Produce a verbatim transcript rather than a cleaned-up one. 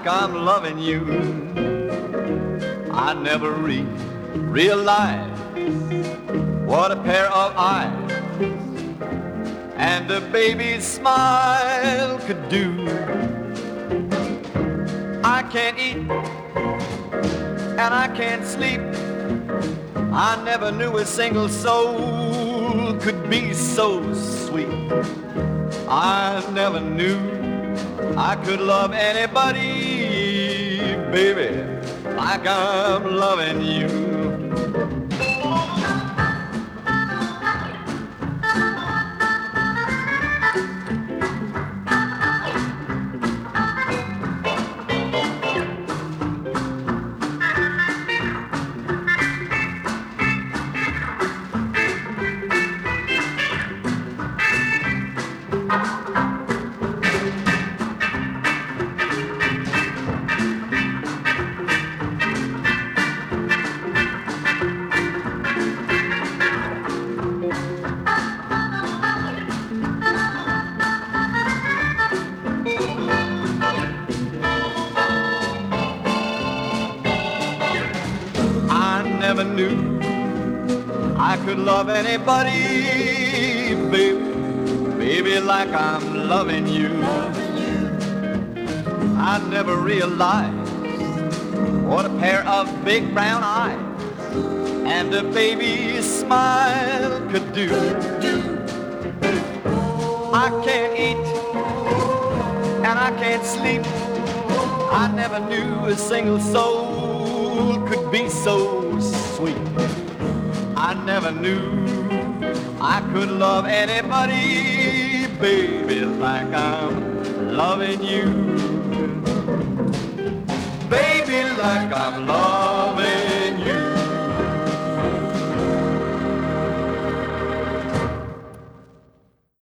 like I'm loving you. I never re- realized what a pair of eyes and a baby's smile could do. I can't eat and I can't sleep. I never knew a single soul could be so sweet. I never knew I could love anybody, baby, like I'm loving you. Never knew I could love anybody, baby, baby, like I'm loving you. I never realized what a pair of big brown eyes and a baby's smile could do. I can't eat and I can't sleep. I never knew a single soul could be so sweet. I never knew I could love anybody, baby, like I'm loving you.